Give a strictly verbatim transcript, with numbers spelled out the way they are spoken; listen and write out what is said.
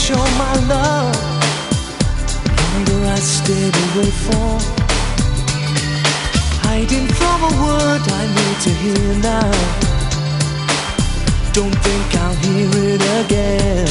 show my love, longer I stayed away for, hiding from a word I need to hear now. Don't think I'll hear it again.